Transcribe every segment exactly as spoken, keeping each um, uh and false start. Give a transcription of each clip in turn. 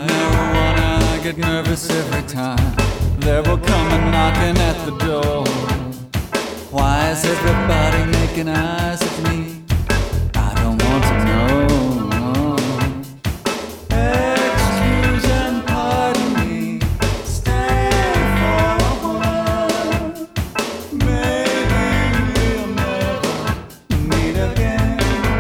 marijuana, I get nervous every time there will come a knocking at the door. Why is everybody making eyes at me? I don't want to know. Excuse and pardon me, stay for a while. Maybe we'll never meet again.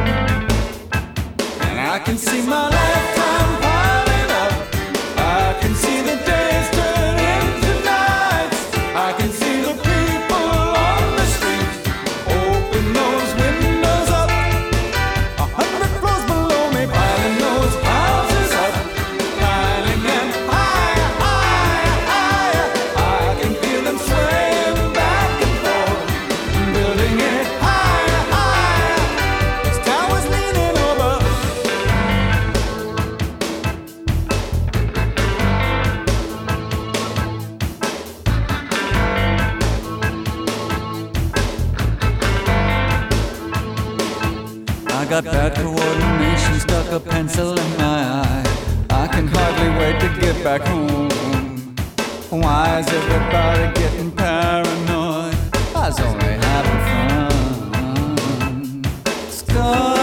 And I can see my lifetime piling up. I can see the days turn into nights. I can see the people on the street open those windows up. A hundred floors below me, piling those houses up, piling them higher, higher, higher. I can feel them swaying back and forth, building it higher, higher. This tower's leaning over. I got bad coordination, stuck a pencil in my eye. I can hardly wait to get back home. Why is everybody getting paranoid? I was only having fun. Start